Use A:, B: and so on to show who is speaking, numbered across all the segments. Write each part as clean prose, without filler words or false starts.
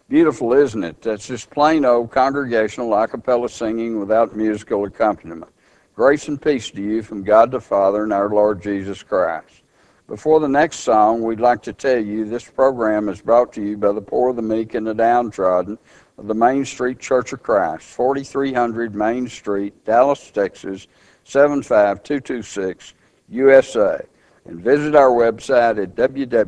A: Beautiful, isn't it? That's just plain old congregational a cappella singing without musical accompaniment. Grace and peace to you from God the Father and our Lord Jesus Christ. Before the next song, we'd like to tell you this program is brought to you by the poor, the meek, and the downtrodden of the Main Street Church of Christ, 4300 Main Street, Dallas, Texas, 75226, USA. And visit our website at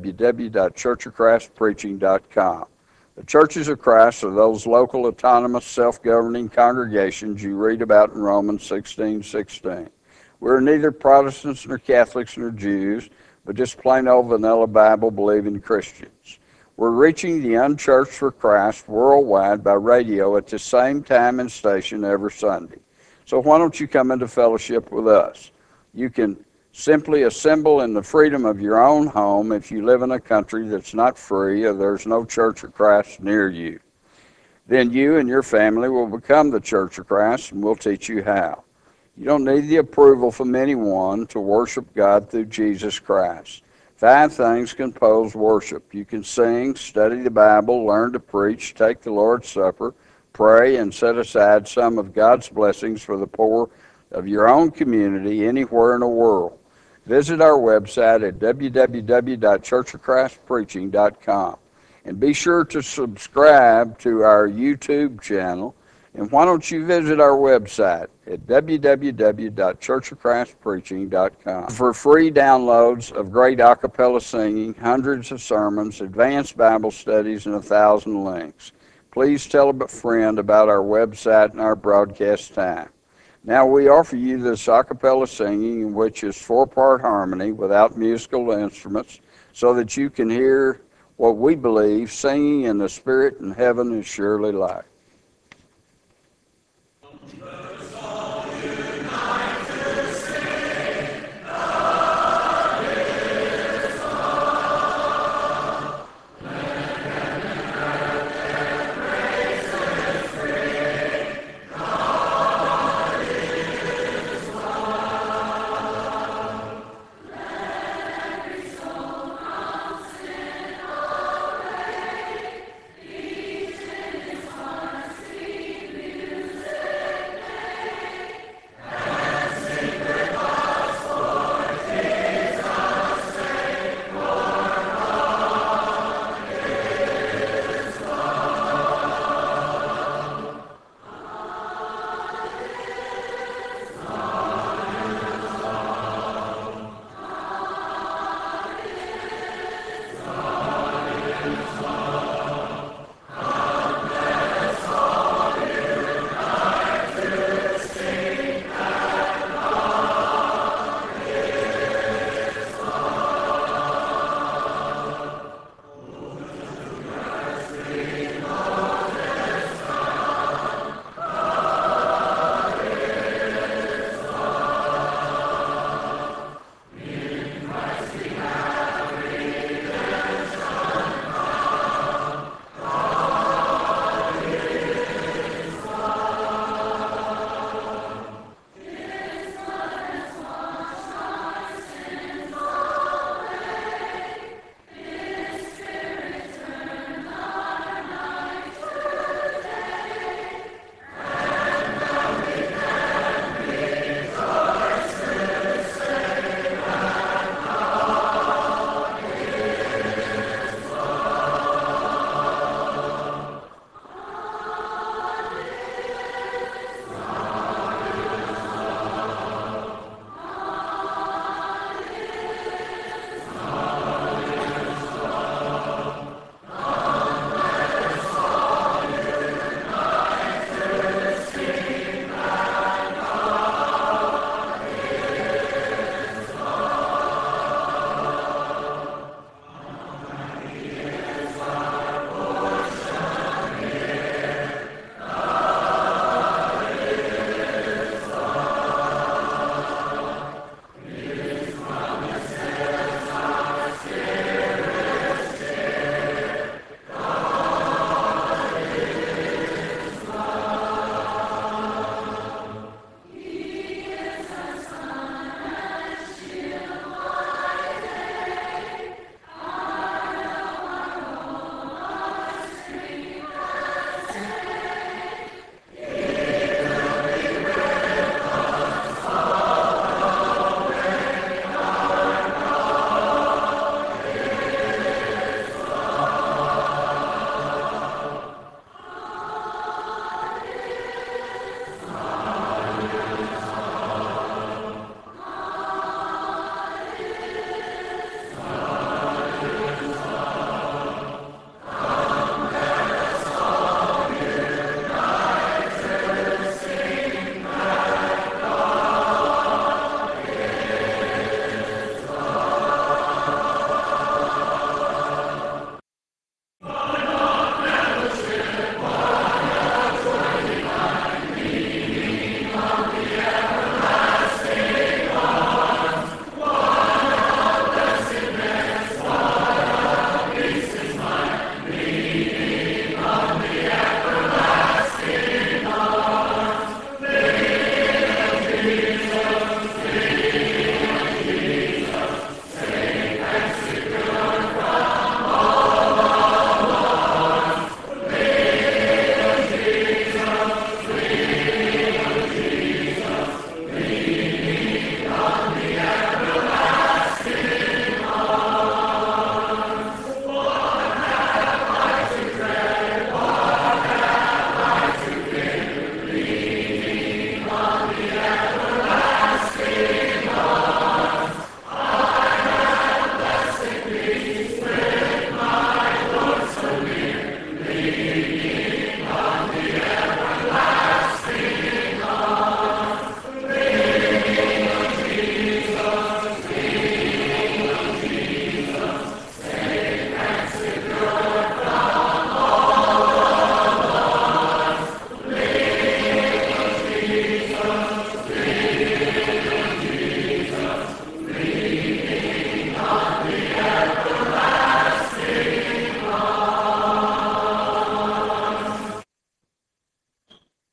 A: www.churchofchristpreaching.com. The churches of Christ are those local, autonomous, self-governing congregations you read about in Romans 16:16. We're neither Protestants nor Catholics nor Jews, but just plain old vanilla Bible-believing Christians. We're reaching the unchurched for Christ worldwide by radio at the same time and station every Sunday. So why don't you come into fellowship with us? You can simply assemble in the freedom of your own home if you live in a country that's not free or there's no Church of Christ near you. Then you and your family will become the Church of Christ, and we'll teach you how. You don't need the approval from anyone to worship God through Jesus Christ. 5 things compose worship. You can sing, study the Bible, learn to preach, take the Lord's Supper, pray, and set aside some of God's blessings for the poor of your own community anywhere in the world. Visit our website at www.churchofchristpreaching.com. And be sure to subscribe to our YouTube channel. And why don't you visit our website at www.churchofchristpreaching.com for free downloads of great a cappella singing, hundreds of sermons, advanced Bible studies, and 1,000 links. Please tell a friend about our website and our broadcast time. Now we offer you this a cappella singing, which is 4-part harmony without musical instruments, so that you can hear what we believe singing in the Spirit in heaven is surely like.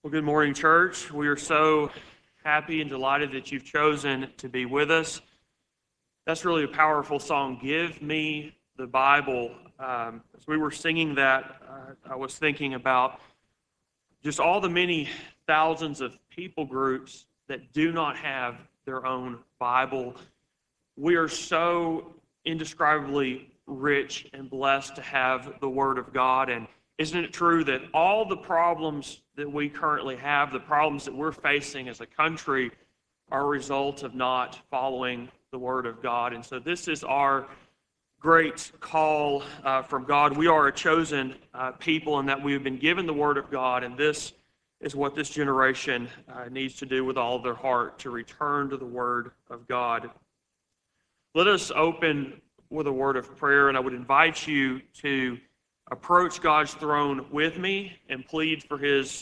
B: Well, good morning, church. We are so happy and delighted that you've chosen to be with us. That's really a powerful song, Give Me the Bible. As we were singing that, I was thinking about just all the many thousands of people groups that do not have their own Bible. We are so indescribably rich and blessed to have the Word of God. And isn't it true that all the problems that we currently have, the problems that we're facing as a country, are a result of not following the Word of God? And so this is our great call from God. We are a chosen people in that we have been given the Word of God, and this is what this generation needs to do with all of their heart, to return to the Word of God. Let us open with a word of prayer, and I would invite you to approach God's throne with me and plead for His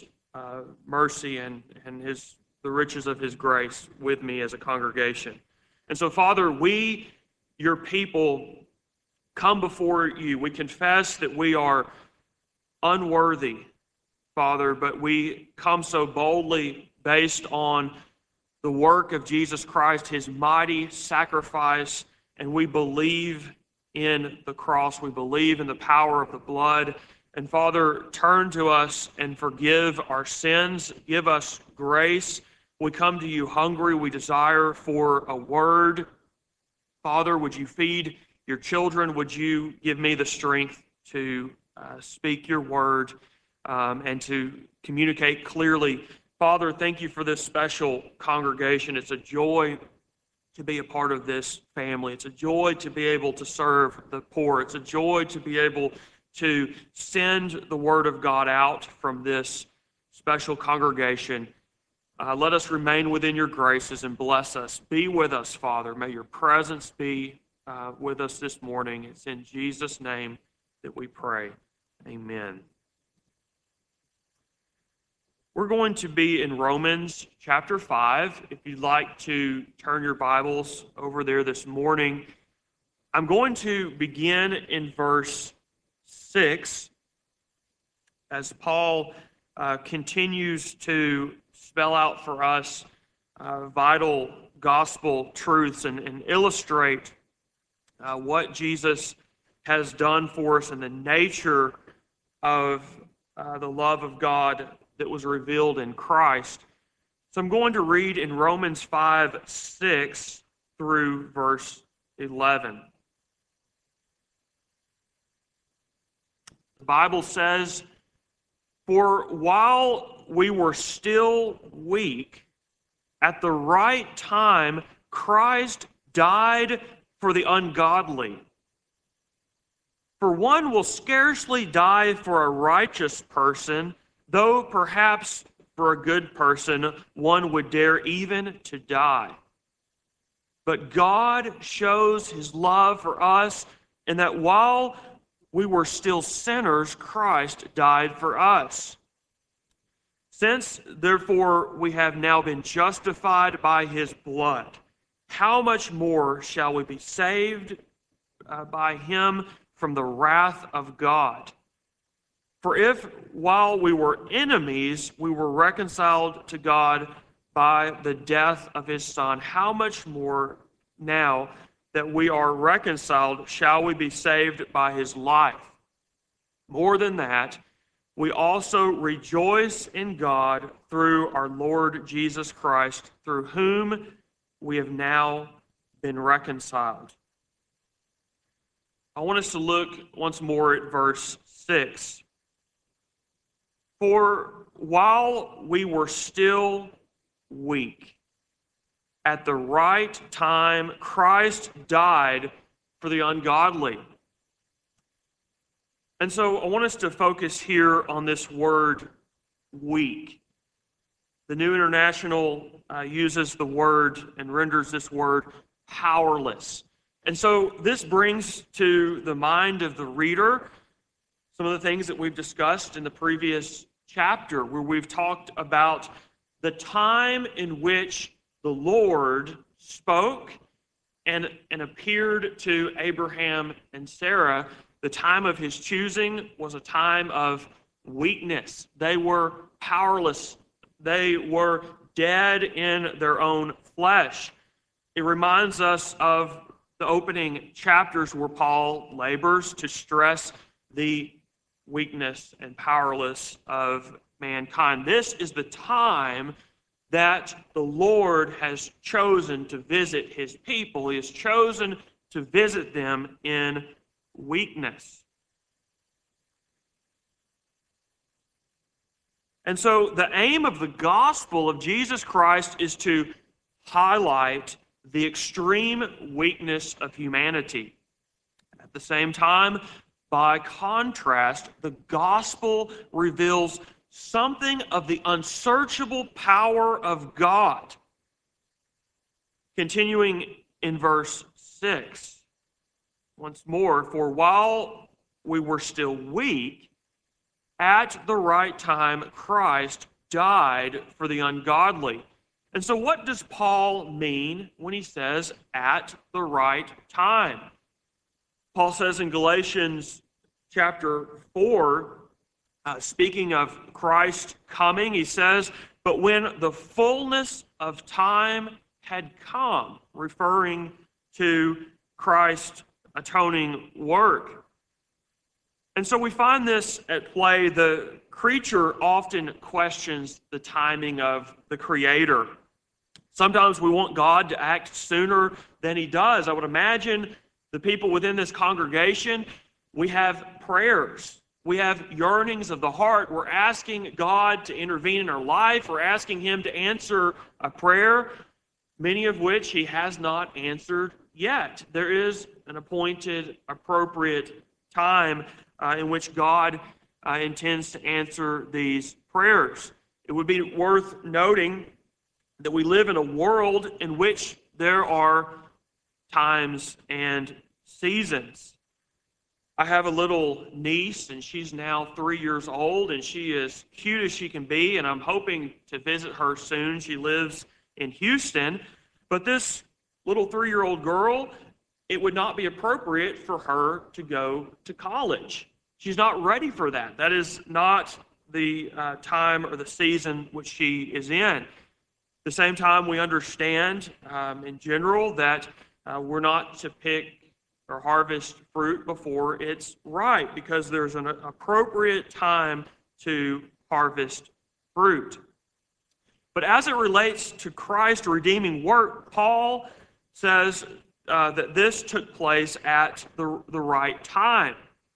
B: mercy and the riches of His grace with me as a congregation. And so, Father, we, your people, come before you. We confess that we are unworthy, Father, but we come so boldly based on the work of Jesus Christ, His mighty sacrifice, and we believe in the cross. We believe in the power of the blood. And Father, turn to us and forgive our sins. Give us grace. We come to you hungry. We desire for a word. Father, would you feed your children? Would you give me the strength to speak your word and to communicate clearly? Father, thank you for this special congregation. It's a joy to be a part of this family. It's a joy to be able to serve the poor. It's a joy to be able to send the word of God out from this special congregation. Let us remain within your graces and bless us. Be with us, Father. May your presence be with us this morning. It's in Jesus' name that we pray. Amen. We're going to be in Romans chapter 5. If you'd like to turn your Bibles over there this morning, I'm going to begin in verse 6 as Paul continues to spell out for us vital gospel truths and illustrate what Jesus has done for us and the nature of the love of God that was revealed in Christ. So I'm going to read in Romans 5:6 through verse 11. The Bible says, "For while we were still weak, at the right time Christ died for the ungodly. For one will scarcely die for a righteous person, though perhaps for a good person one would dare even to die. But God shows His love for us in that while we were still sinners, Christ died for us. Since, therefore, we have now been justified by His blood, how much more shall we be saved by Him from the wrath of God? For if, while we were enemies, we were reconciled to God by the death of His Son, how much more now that we are reconciled shall we be saved by His life? More than that, we also rejoice in God through our Lord Jesus Christ, through whom we have now been reconciled." I want us to look once more at verse 6. "For while we were still weak, at the right time Christ died for the ungodly." And so I want us to focus here on this word weak. The New International uses the word and renders this word powerless. And so this brings to the mind of the reader some of the things that we've discussed in the previous chapter, where we've talked about the time in which the Lord spoke and appeared to Abraham and Sarah. The time of His choosing was a time of weakness. They were powerless They were dead in their own flesh. It reminds us of the opening chapters where Paul labors to stress the weakness and powerless of mankind. This is the time that the Lord has chosen to visit his people. He has chosen to visit them in weakness. And so the aim of the gospel of Jesus Christ is to highlight the extreme weakness of humanity. At the same time, by contrast, the gospel reveals something of the unsearchable power of God. Continuing in verse 6, once more, for while we were still weak, at the right time Christ died for the ungodly. And so what does Paul mean when he says at the right time? Paul says in Galatians chapter 4, speaking of Christ coming, he says, but when the fullness of time had come, referring to Christ's atoning work. And so we find this at play. The creature often questions the timing of the Creator. Sometimes we want God to act sooner than he does. I would imagine the people within this congregation, we have prayers. We have yearnings of the heart. We're asking God to intervene in our life. We're asking him to answer a prayer, many of which he has not answered yet. There is an appointed, appropriate time in which God intends to answer these prayers. It would be worth noting that we live in a world in which there are times and seasons. I have a little niece, and she's now 3 years old, and she is cute as she can be, and I'm hoping to visit her soon. She lives in Houston, but this little 3-year-old girl, it would not be appropriate for her to go to college. She's not ready for that. That is not the time or the season which she is in. At the same time, we understand in general that we're not to pick or harvest fruit before it's ripe, because there's an appropriate time to harvest fruit. But as it relates to Christ's redeeming work, Paul says that this took place at the right time.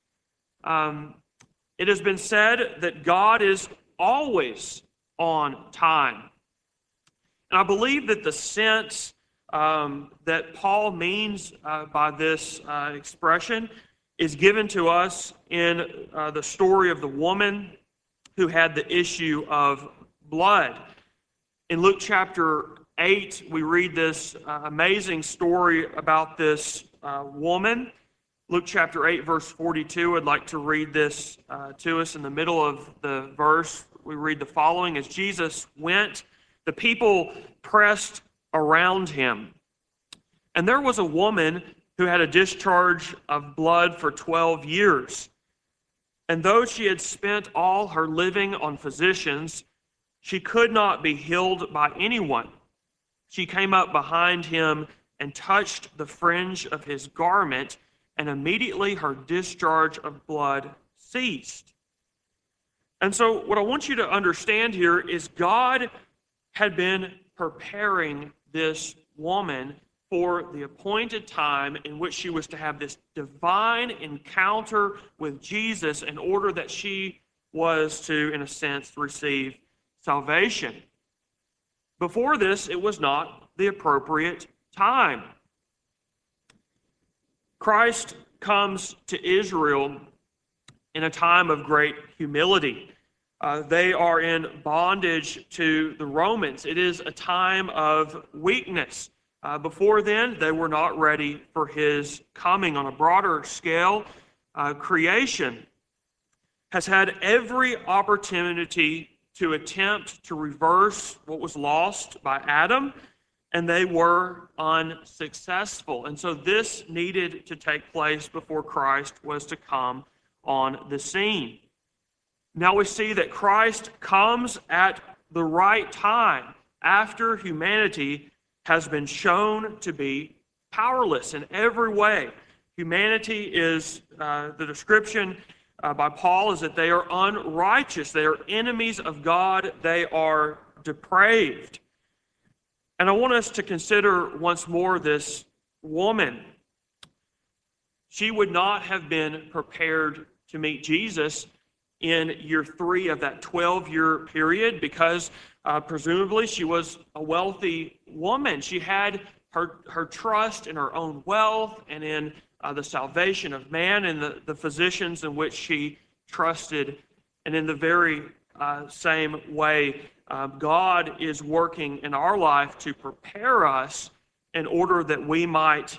B: It has been said that God is always on time. And I believe that the sense that Paul means by this expression is given to us in the story of the woman who had the issue of blood. In Luke chapter 8, we read this amazing story about this woman. Luke chapter 8, verse 42, I'd like to read this to us. In the middle of the verse, we read the following: as Jesus went, the people pressed around him. And there was a woman who had a discharge of blood for 12 years. And though she had spent all her living on physicians, she could not be healed by anyone. She came up behind him and touched the fringe of his garment, and immediately her discharge of blood ceased. And so what I want you to understand here is God had been preparing this woman for the appointed time in which she was to have this divine encounter with Jesus in order that she was to, in a sense, receive salvation. Before this, it was not the appropriate time. Christ comes to Israel in a time of great humility. They are in bondage to the Romans. It is a time of weakness. Before then, they were not ready for his coming. On a broader scale, creation has had every opportunity to attempt to reverse what was lost by Adam, and they were unsuccessful. And so this needed to take place before Christ was to come on the scene. Now we see that Christ comes at the right time after humanity has been shown to be powerless in every way. Humanity is, the description by Paul is that they are unrighteous, they are enemies of God, they are depraved. And I want us to consider once more this woman. She would not have been prepared to meet Jesus in year 3 of that 12-year period because presumably she was a wealthy woman. She had her trust in her own wealth and in the salvation of man and the physicians in which she trusted. And in the very same way, God is working in our life to prepare us in order that we might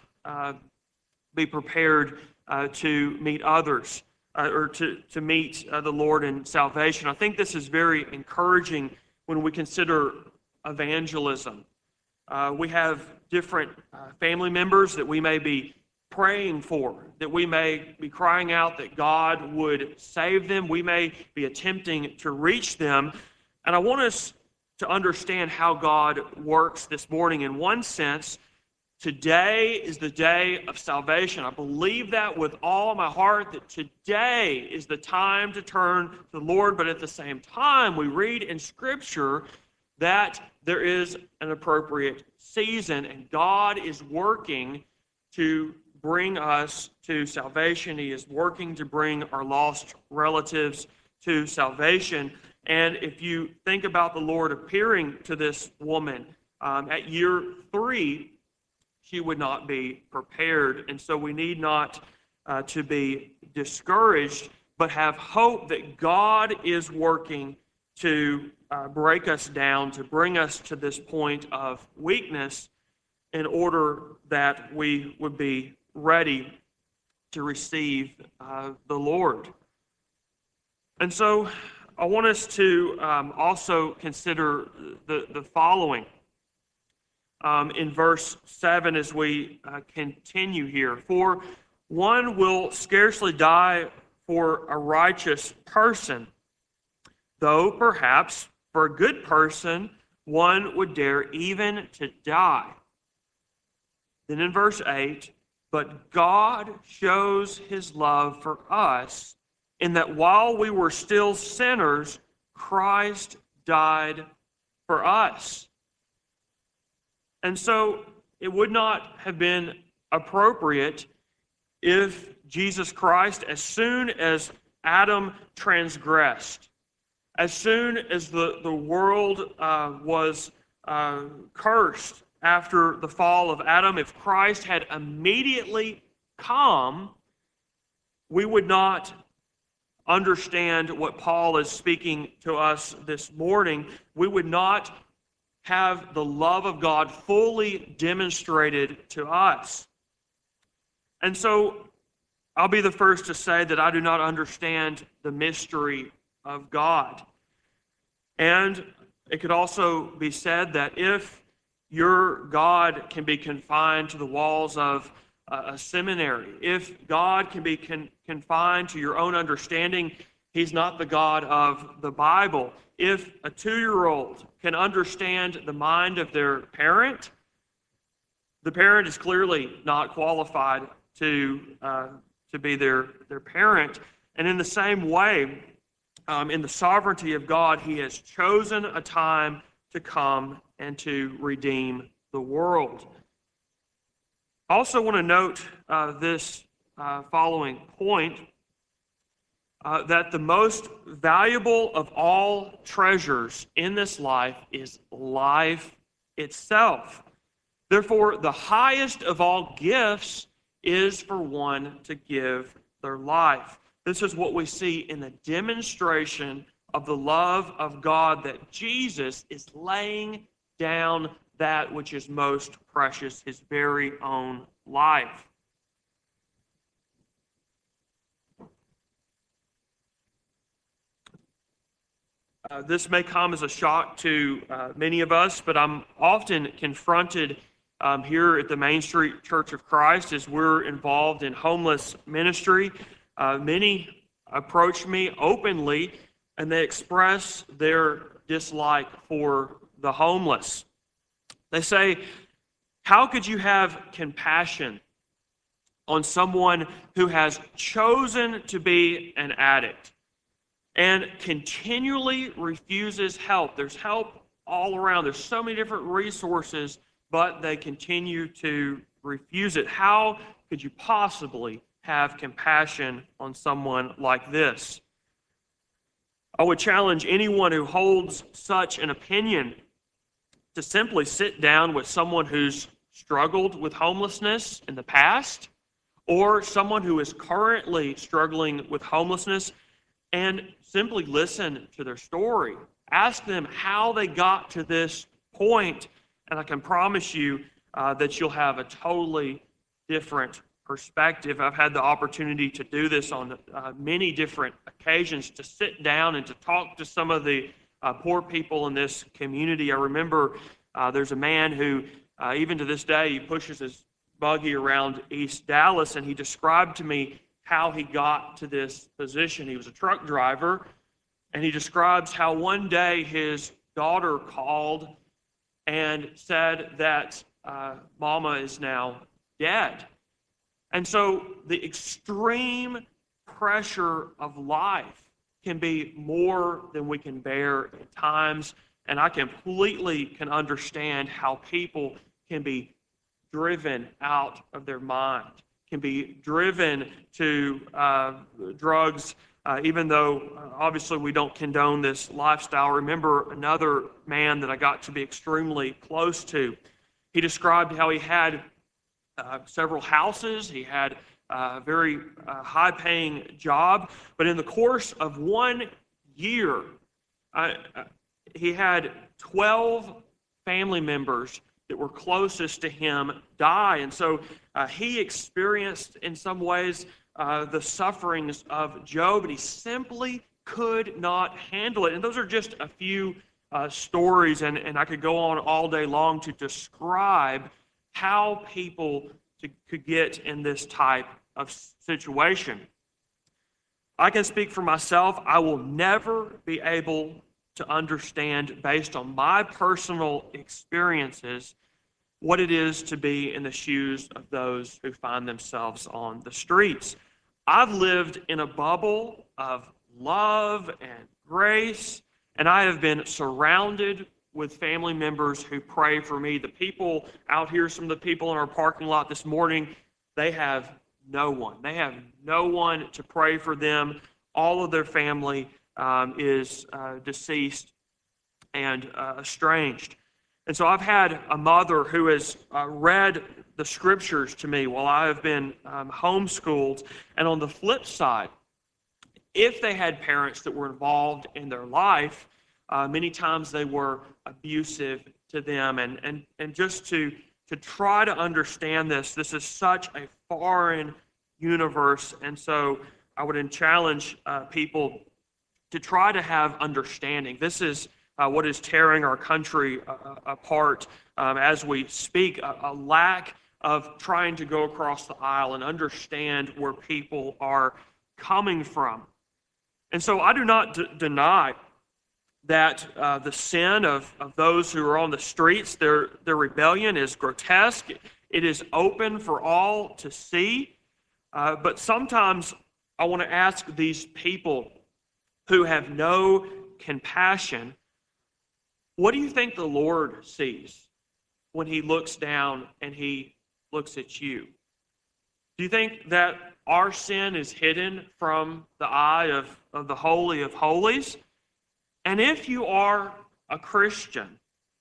B: be prepared to meet others or to meet the Lord in salvation. I think this is very encouraging when we consider evangelism. We have different family members that we may be praying for, that we may be crying out that God would save them. We may be attempting to reach them. And I want us to understand how God works this morning. In one sense, today is the day of salvation. I believe that with all my heart, that today is the time to turn to the Lord. But at the same time, we read in Scripture that there is an appropriate season, and God is working to bring us to salvation. He is working to bring our lost relatives to salvation. And if you think about the Lord appearing to this woman at year 3, she would not be prepared. And so we need not to be discouraged, but have hope that God is working to break us down, to bring us to this point of weakness in order that we would be ready to receive the Lord. And so I want us to also consider the following in verse 7 as we continue here. For one will scarcely die for a righteous person, though perhaps for a good person one would dare even to die. Then in verse 8, but God shows his love for us in that while we were still sinners, Christ died for us. And so it would not have been appropriate if Jesus Christ, as soon as Adam transgressed, as soon as the world was cursed after the fall of Adam, if Christ had immediately come, we would not understand what Paul is speaking to us this morning. We would not have the love of God fully demonstrated to us. And so I'll be the first to say that I do not understand the mystery of God. And it could also be said that if your God can be confined to the walls of a seminary, if God can be confined to your own understanding, he's not the God of the Bible. If a 2-year-old can understand the mind of their parent, the parent is clearly not qualified to be their parent. And in the same way, in the sovereignty of God, he has chosen a time to come and to redeem the world. I also want to note this following point, that the most valuable of all treasures in this life is life itself. Therefore, the highest of all gifts is for one to give their life. This is what we see in the demonstration of the love of God, that Jesus is laying down that which is most precious, his very own life. This may come as a shock to many of us, but I'm often confronted here at the Main Street Church of Christ as we're involved in homeless ministry. Many approach me openly and they express their dislike for the homeless. They say, how could you have compassion on someone who has chosen to be an addict and continually refuses help? There's help all around. There's so many different resources, but they continue to refuse it. How could you possibly have compassion on someone like this? I would challenge anyone who holds such an opinion to simply sit down with someone who's struggled with homelessness in the past, or someone who is currently struggling with homelessness, and simply listen to their story. Ask them how they got to this point, and I can promise you that you'll have a totally different perspective. I've had the opportunity to do this on many different occasions, to sit down and to talk to some of the poor people in this community. I remember there's a man who, even to this day, he pushes his buggy around East Dallas, and he described to me how he got to this position. He was a truck driver, and he describes how one day his daughter called and said that Mama is now dead. And so the extreme pressure of life can be more than we can bear at times, and I completely can understand how people can be driven out of their mind, can be driven to drugs, even though obviously we don't condone this lifestyle. Remember another man that I got to be extremely close to. He described how he had several houses. He had a very high-paying job, but in the course of 1 year, he had 12 family members that were closest to him die. And so he experienced, in some ways, the sufferings of Job, and he simply could not handle it. And those are just a few stories, and I could go on all day long to describe how people could get in this type of situation. I can speak for myself. I will never be able to understand, based on my personal experiences, what it is to be in the shoes of those who find themselves on the streets. I've lived in a bubble of love and grace, and I have been surrounded with family members who pray for me. The people out here, some of the people in our parking lot this morning, they have no one. They have no one to pray for them. All of their family is deceased and estranged. And so I've had a mother who has read the scriptures to me while I have been homeschooled. And on the flip side, if they had parents that were involved in their life, many times they were abusive to them. And just to try to understand this is such a foreign universe. And so I would challenge people to try to have understanding. This is what is tearing our country apart as we speak, a lack of trying to go across the aisle and understand where people are coming from. And so I do not deny that the sin of those who are on the streets, their rebellion is grotesque. It is open for all to see. But sometimes I want to ask these people who have no compassion, what do you think the Lord sees when he looks down and he looks at you? Do you think that our sin is hidden from the eye of the Holy of Holies? And if you are a Christian,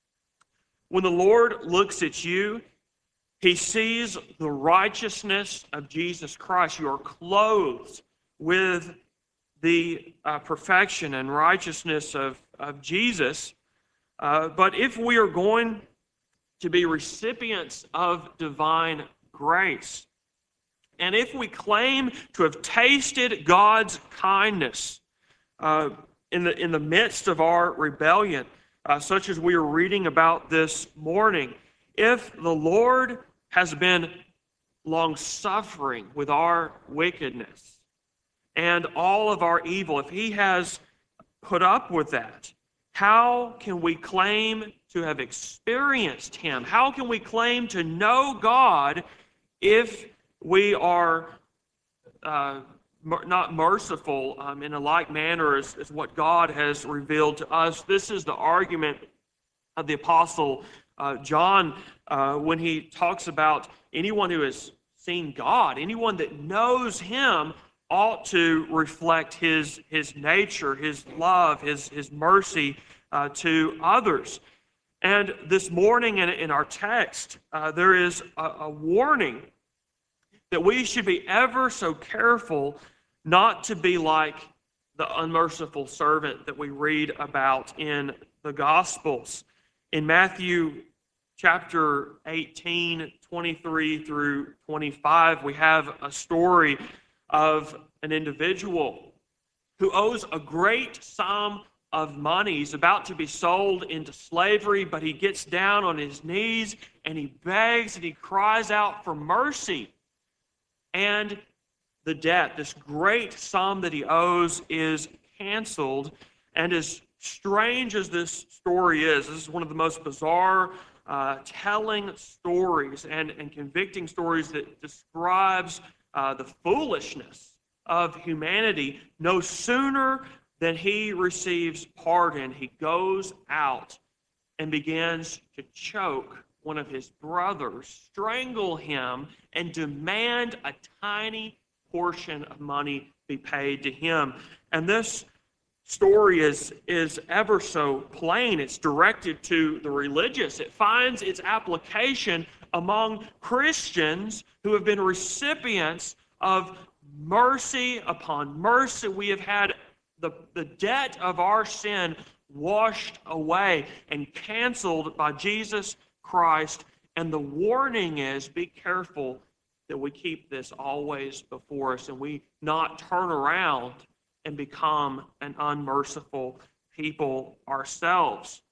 B: when the Lord looks at you, he sees the righteousness of Jesus Christ. You are clothed with the perfection and righteousness of Jesus. But if we are going to be recipients of divine grace, and if we claim to have tasted God's kindness in the midst of our rebellion, such as we are reading about this morning, if the Lord has been long-suffering with our wickedness and all of our evil, if he has put up with that? How can we claim to have experienced Him? How can we claim to know God if we are not merciful in a like manner as what God has revealed to us? This is the argument of the Apostle John when he talks about anyone who has seen God, anyone that knows Him ought to reflect His nature, His love, His mercy to others. And this morning in our text, there is a warning that we should be ever so careful not to be like the unmerciful servant that we read about in the Gospels. In Matthew chapter 18, 23 through 25, we have a story of an individual who owes a great sum of money. He's about to be sold into slavery, but he gets down on his knees and he begs and he cries out for mercy. And the debt, this great sum that he owes, is canceled. And as strange as this story is, this is one of the most bizarre telling stories and convicting stories that describes the foolishness of humanity. No sooner than he receives pardon, he goes out and begins to choke one of his brothers, strangle him, and demand a tiny portion of money be paid to him. And this story is ever so plain. It's directed to the religious. It finds its application among Christians who have been recipients of mercy upon mercy. We have had the debt of our sin washed away and canceled by Jesus Christ. And the warning is, be careful that we keep this always before us and we not turn around and become an unmerciful people ourselves.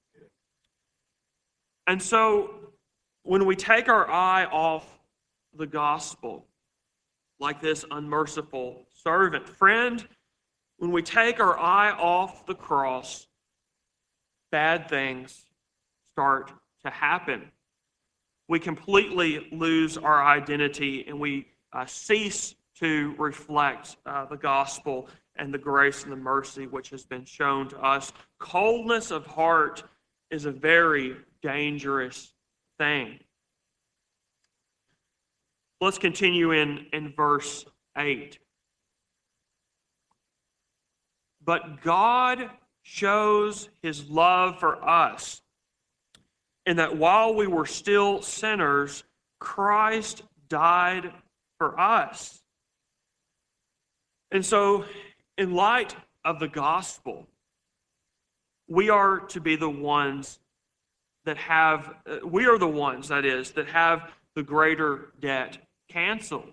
B: And so when we take our eye off the gospel, like this unmerciful servant, friend, when we take our eye off the cross, bad things start to happen. We completely lose our identity and we cease to reflect the gospel and the grace and the mercy which has been shown to us. Coldness of heart is a very dangerous thing. Let's continue in verse 8. But God shows His love for us, in that while we were still sinners, Christ died for us. And so, in light of the gospel, we are to be the ones that have, that have the greater debt canceled.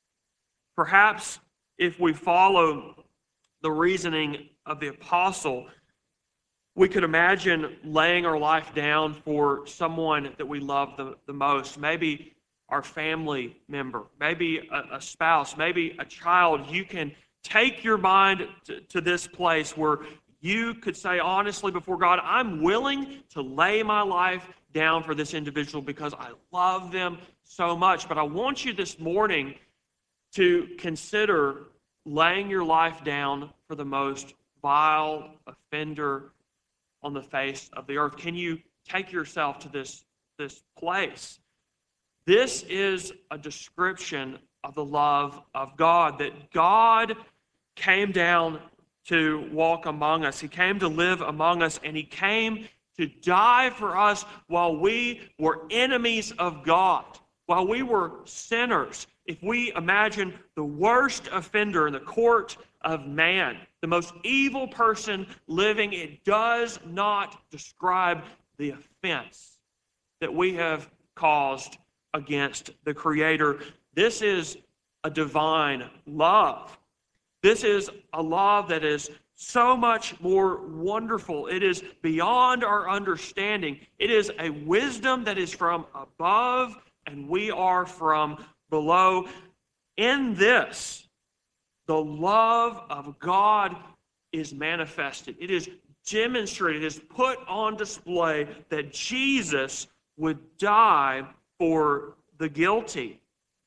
B: Perhaps if we follow the reasoning of the apostle, we could imagine laying our life down for someone that we love the most. Maybe our family member, maybe a spouse, maybe a child. You can take your mind to this place where you could say honestly before God, I'm willing to lay my life down for this individual because I love them so much. But I want you this morning to consider laying your life down for the most vile offender on the face of the earth. Can you take yourself to this place? This is a description of the love of God, that God came down to walk among us. He came to live among us, and He came to die for us while we were enemies of God, while we were sinners. If we imagine the worst offender in the court of man, the most evil person living, it does not describe the offense that we have caused against the Creator. This is a divine love. This is a love that is so much more wonderful. It is beyond our understanding. It is a wisdom that is from above, and we are from below. In this, the love of God is manifested. It is demonstrated, it is put on display that Jesus would die for the guilty.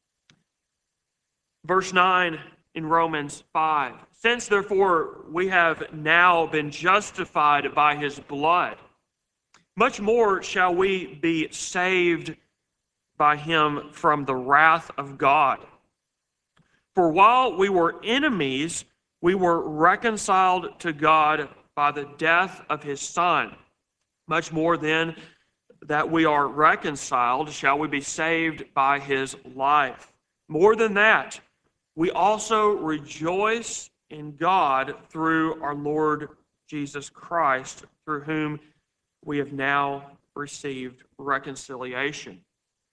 B: Verse 9 in Romans 5. Since therefore we have now been justified by his blood, much more shall we be saved by him from the wrath of God. For while we were enemies, we were reconciled to God by the death of his Son. Much more then that we are reconciled, shall we be saved by his life. More than that, we also rejoice in God through our Lord Jesus Christ, through whom we have now received reconciliation.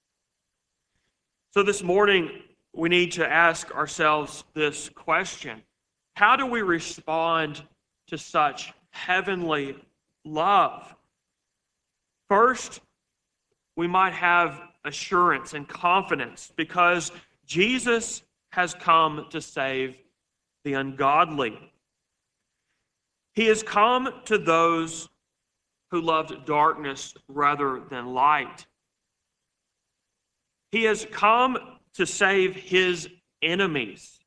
B: So this morning, we need to ask ourselves this question: how do we respond to such heavenly love? First, we might have assurance and confidence because Jesus has come to save the ungodly. He has come to those who loved darkness rather than light. He has come to save his enemies.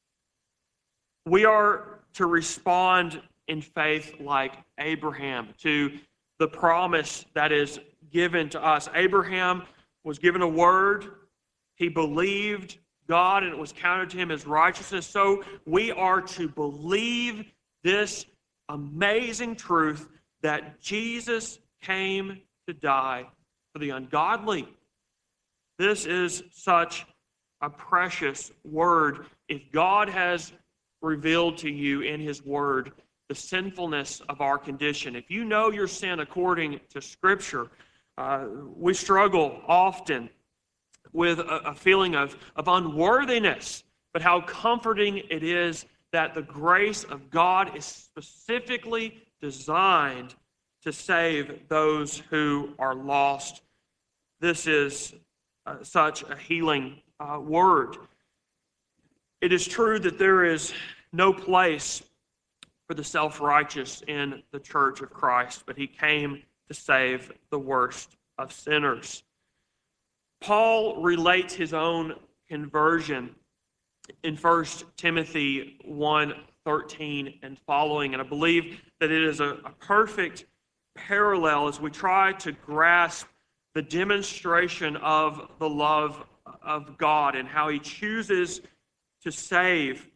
B: We are to respond in faith like Abraham to the promise that is given to us. Abraham was given a word. He believed God and it was counted to him as righteousness. So we are to believe this amazing truth that Jesus came to die for the ungodly. This is such a precious word. If God has revealed to you in his word the sinfulness of our condition, if you know your sin according to Scripture, we struggle often with a feeling of unworthiness, but how comforting it is that the grace of God is specifically designed to save those who are lost. This is such a healing word. It is true that there is no place for the self-righteous in the church of Christ, but he came to save the worst of sinners. Paul relates his own conversion in 1 Timothy 1:13 and following, and I believe that it is a perfect parallel as we try to grasp the demonstration of the love of God and how he chooses to save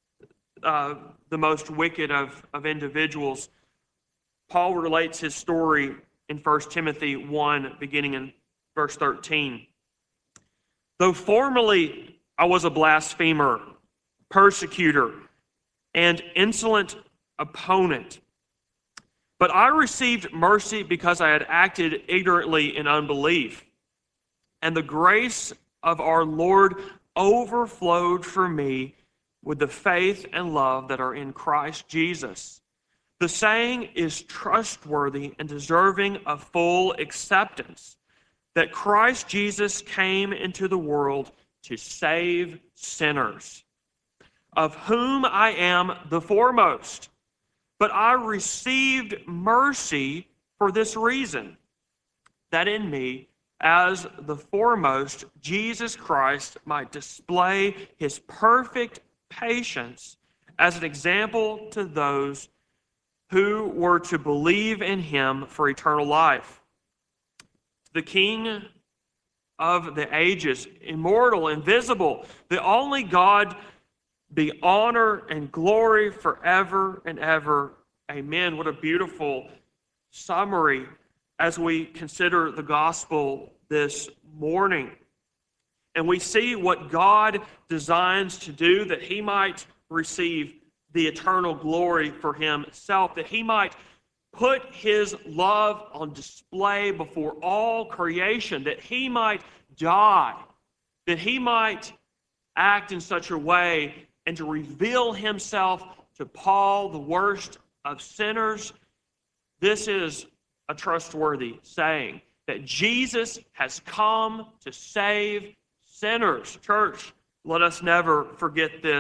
B: the most wicked of individuals. Paul relates his story in 1 Timothy 1, beginning in verse 13. Though formerly I was a blasphemer, persecutor, and insolent opponent, but I received mercy because I had acted ignorantly in unbelief. And the grace of our Lord overflowed for me with the faith and love that are in Christ Jesus. The saying is trustworthy and deserving of full acceptance, that Christ Jesus came into the world to save sinners, of whom I am the foremost. But I received mercy for this reason, that in me, as the foremost, Jesus Christ might display his perfect patience as an example to those who were to believe in him for eternal life. The King of the ages, immortal, invisible, the only God, be honor and glory forever and ever. Amen. What a beautiful summary as we consider the gospel this morning. And we see what God designs to do, that he might receive the eternal glory for himself, that he might put his love on display before all creation, that he might die, that he might act in such a way and to reveal himself to Paul, the worst of sinners. This is a trustworthy saying, that Jesus has come to save sinners. Church, let us never forget this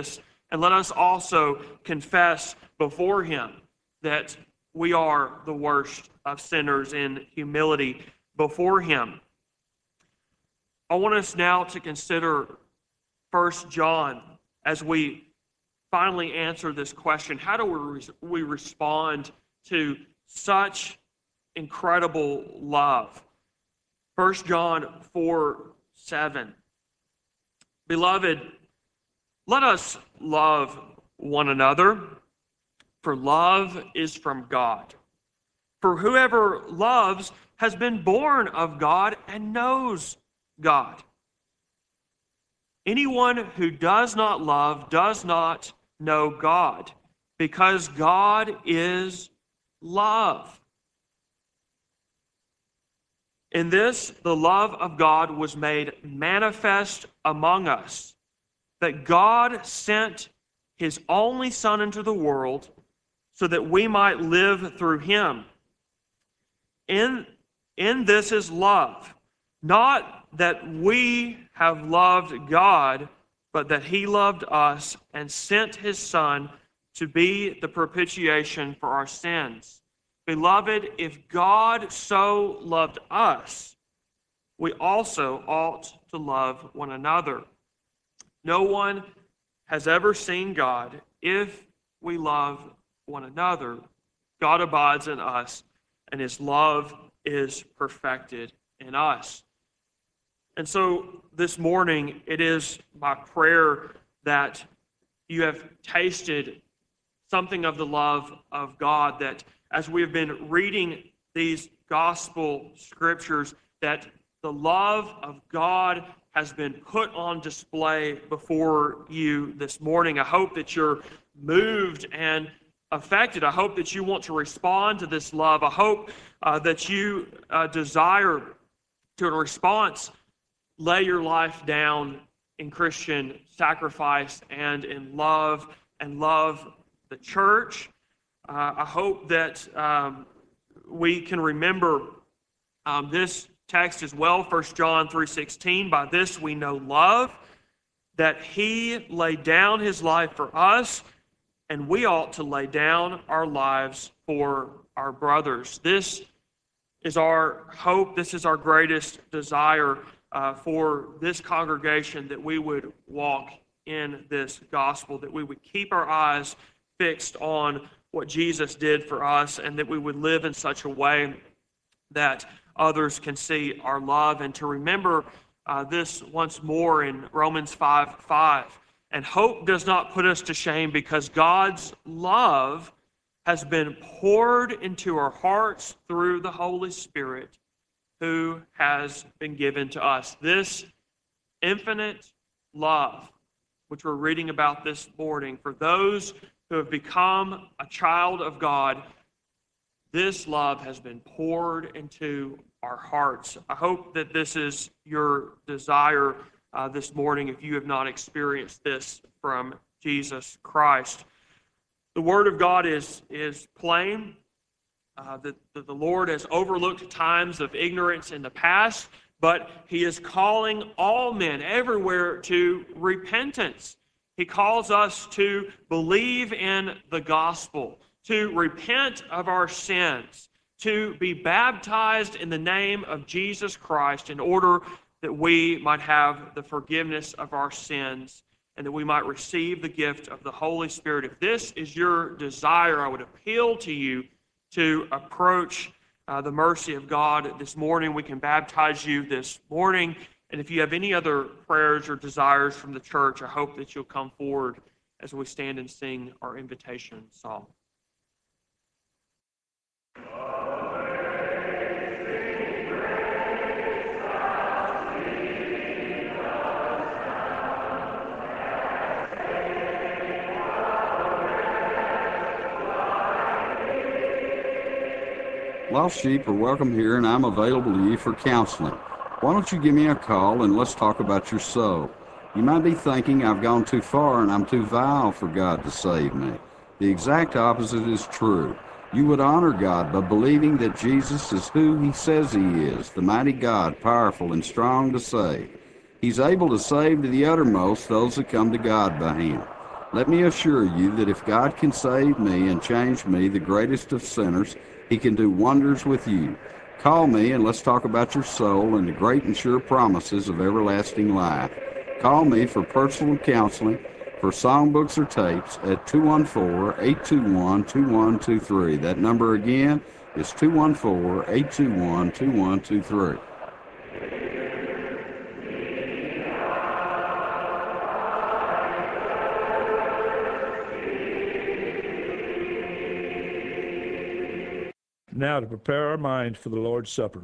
B: And let us also confess before him that we are the worst of sinners in humility before him. I want us now to consider 1 John as we finally answer this question. How do we respond to such incredible love? 1 John 4:7. Beloved, let us love one another, for love is from God. For whoever loves has been born of God and knows God. Anyone who does not love does not know God, because God is love. In this, the love of God was made manifest among us, that God sent his only Son into the world so that we might live through him. In this is love, not that we have loved God, but that he loved us and sent his Son to be the propitiation for our sins. Beloved, if God so loved us, we also ought to love one another. No one has ever seen God. If we love one another, God abides in us, and his love is perfected in us. And so this morning, it is my prayer that you have tasted something of the love of God, that as we have been reading these gospel scriptures, that the love of God has been put on display before you this morning. I hope that you're moved and affected. I hope that you want to respond to this love. I hope that you desire to, in response, lay your life down in Christian sacrifice and in love, and love the church. I hope that we can remember this text as well, 1 John 3:16. By this we know love, that he laid down his life for us, and we ought to lay down our lives for our brothers. This is our hope. This is our greatest desire for this congregation, that we would walk in this gospel, that we would keep our eyes fixed on what Jesus did for us, and that we would live in such a way that others can see our love. And to remember this once more in Romans 5:5. And hope does not put us to shame, because God's love has been poured into our hearts through the Holy Spirit who has been given to us. This infinite love, which we're reading about this morning, for those who have become a child of God, this love has been poured into our hearts. I hope that this is your desire this morning, if you have not experienced this from Jesus Christ. The Word of God is plain. That the Lord has overlooked times of ignorance in the past, but he is calling all men everywhere to repentance. He calls us to believe in the gospel, to repent of our sins, to be baptized in the name of Jesus Christ in order that we might have the forgiveness of our sins and that we might receive the gift of the Holy Spirit. If this is your desire, I would appeal to you to approach the mercy of God this morning. We can baptize you this morning. And if you have any other prayers or desires from the church, I hope that you'll come forward as we stand and sing our invitation song.
A: Lost sheep are welcome here, and I'm available to you for counseling. Why don't you give me a call and let's talk about your soul? You might be thinking I've gone too far and I'm too vile for God to save me. The exact opposite is true. You would honor God by believing that Jesus is who he says he is, the mighty God, powerful and strong to save. He's able to save to the uttermost those that come to God by him. Let me assure you that if God can save me and change me, the greatest of sinners, He can do wonders with you. Call me and let's talk about your soul and the great and sure promises of everlasting life. Call me for personal counseling, for songbooks or tapes at 214-821-2123. That number again is 214-821-2123.
C: Now to prepare our minds for the Lord's Supper.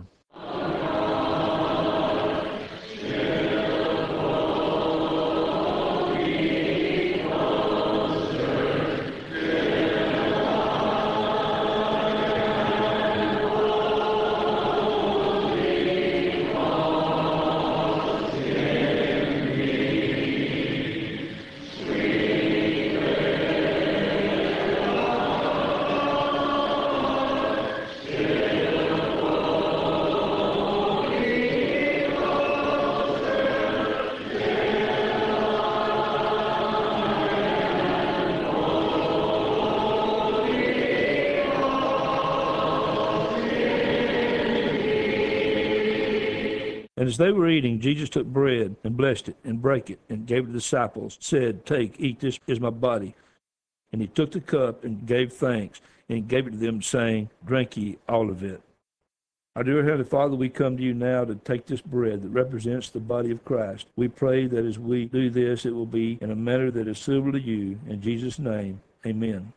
C: And as they were eating, Jesus took bread and blessed it and brake it and gave it to the disciples, said, "Take, eat, this is my body." And he took the cup and gave thanks and gave it to them, saying, "Drink ye all of it." Our dear Heavenly Father, we come to you now to take this bread that represents the body of Christ. We pray that as we do this, it will be in a manner that is suitable to you. In Jesus' name, amen.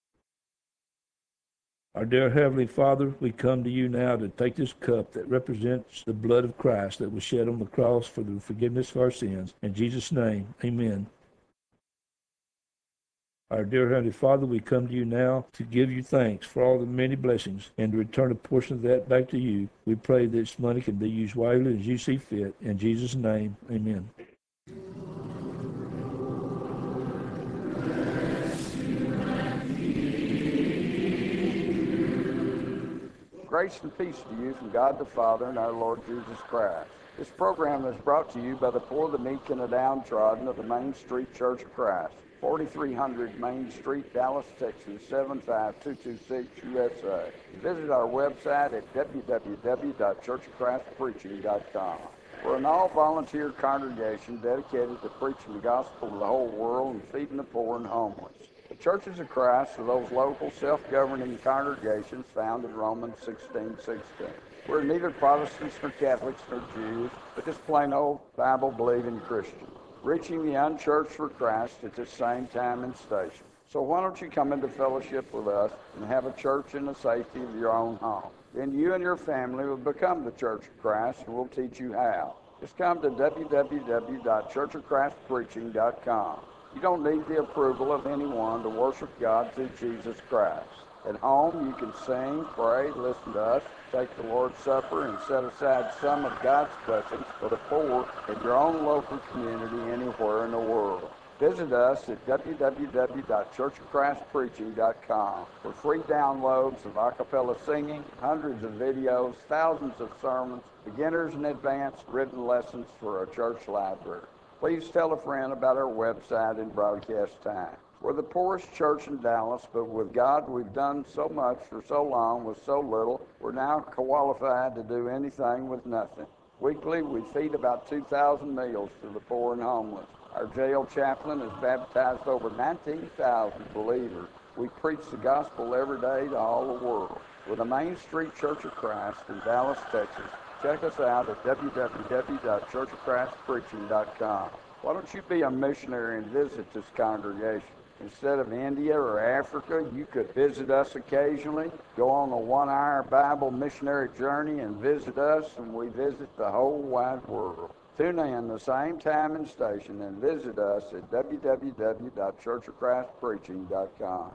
C: Our dear Heavenly Father, we come to you now to take this cup that represents the blood of Christ that was shed on the cross for the forgiveness of our sins. In Jesus' name, amen. Our dear Heavenly Father, we come to you now to give you thanks for all the many blessings and to return a portion of that back to you. We pray that this money can be used wisely as you see fit. In Jesus' name, amen.
A: Grace and peace to you from God the Father and our Lord Jesus Christ. This program is brought to you by the poor, the meek, and the downtrodden of the Main Street Church of Christ, 4300 Main Street, Dallas, Texas, 75226 USA. Visit our website at www.churchofchristpreaching.com. We're an all-volunteer congregation dedicated to preaching the gospel to the whole world and feeding the poor and homeless. The Churches of Christ are those local self-governing congregations found in Romans 16:16. We're neither Protestants nor Catholics nor Jews, but just plain old Bible-believing Christians, reaching the unchurched for Christ at the same time and station. So why don't you come into fellowship with us and have a church in the safety of your own home? Then you and your family will become the Church of Christ, and we'll teach you how. Just come to www.churchofchristpreaching.com. You don't need the approval of anyone to worship God through Jesus Christ. At home, you can sing, pray, listen to us, take the Lord's Supper, and set aside some of God's blessings for the poor in your own local community anywhere in the world. Visit us at www.churchofchristpreaching.com for free downloads of a cappella singing, hundreds of videos, thousands of sermons, beginners and advanced written lessons for a church library. Please tell a friend about our website and broadcast time. We're the poorest church in Dallas, but with God, we've done so much for so long with so little, we're now qualified to do anything with nothing. Weekly, we feed about 2,000 meals to the poor and homeless. Our jail chaplain has baptized over 19,000 believers. We preach the gospel every day to all the world. We're the Main Street Church of Christ in Dallas, Texas. Check us out at www.churchofchristpreaching.com. Why don't you be a missionary and visit this congregation? Instead of India or Africa, you could visit us occasionally, go on a 1-hour Bible missionary journey and visit us, and we visit the whole wide world. Tune in the same time and station and visit us at www.churchofchristpreaching.com.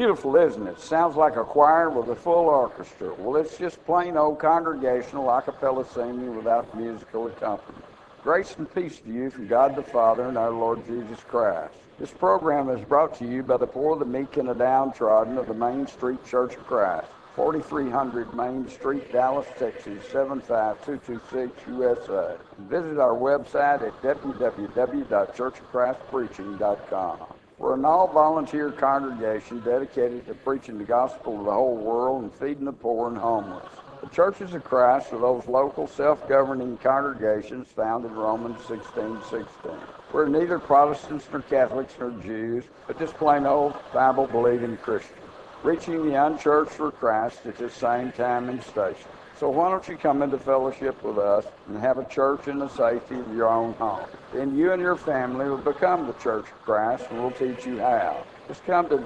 A: Beautiful, isn't it? Sounds like a choir with a full orchestra. Well, it's just plain old congregational a cappella singing without musical accompaniment. Grace and peace to you from God the Father and our Lord Jesus Christ. This program is brought to you by the poor, the meek, and the downtrodden of the Main Street Church of Christ, 4300 Main Street, Dallas, Texas, 75226 USA. Visit our website at www.churchofchristpreaching.com. We're an all-volunteer congregation dedicated to preaching the gospel to the whole world and feeding the poor and homeless. The Churches of Christ are those local self-governing congregations found in Romans 16:16. We're neither Protestants nor Catholics nor Jews, but just plain old Bible-believing Christians, reaching the unchurched for Christ at the same time and station. So why don't you come into fellowship with us and have a church in the safety of your own home? Then you and your family will become the Church of Christ, and we'll teach you how. Just come to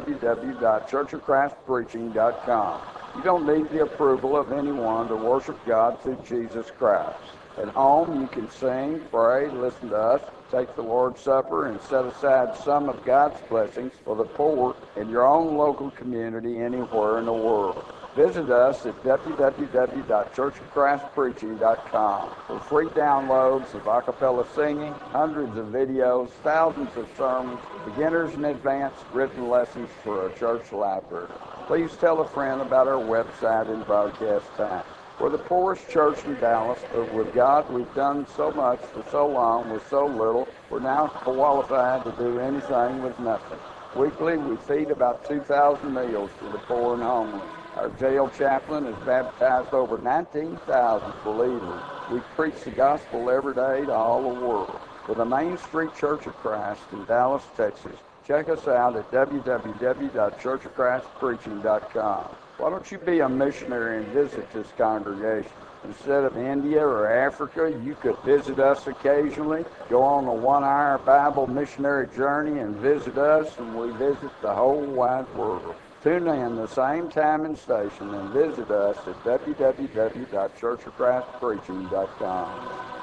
A: www.churchofchristpreaching.com. You don't need the approval of anyone to worship God through Jesus Christ. At home, you can sing, pray, listen to us, take the Lord's Supper, and set aside some of God's blessings for the poor in your own local community anywhere in the world. Visit us at www.churchofchristpreaching.com for free downloads of a cappella singing, hundreds of videos, thousands of sermons, beginners and advanced written lessons for a church library. Please tell a friend about our website and broadcast time. We're the poorest church in Dallas, but with God, we've done so much for so long with so little, we're now qualified to do anything with nothing. Weekly, we feed about 2,000 meals to the poor and homeless. Our jail chaplain has baptized over 19,000 believers. We preach the gospel every day to all the world. We're the Main Street Church of Christ in Dallas, Texas. Check us out at www.churchofchristpreaching.com. Why don't you be a missionary and visit this congregation? Instead of India or Africa, you could visit us occasionally, go on a 1-hour Bible missionary journey and visit us, and we visit the whole wide world. Tune in the same time and station and visit us at www.churchofchristpreaching.com.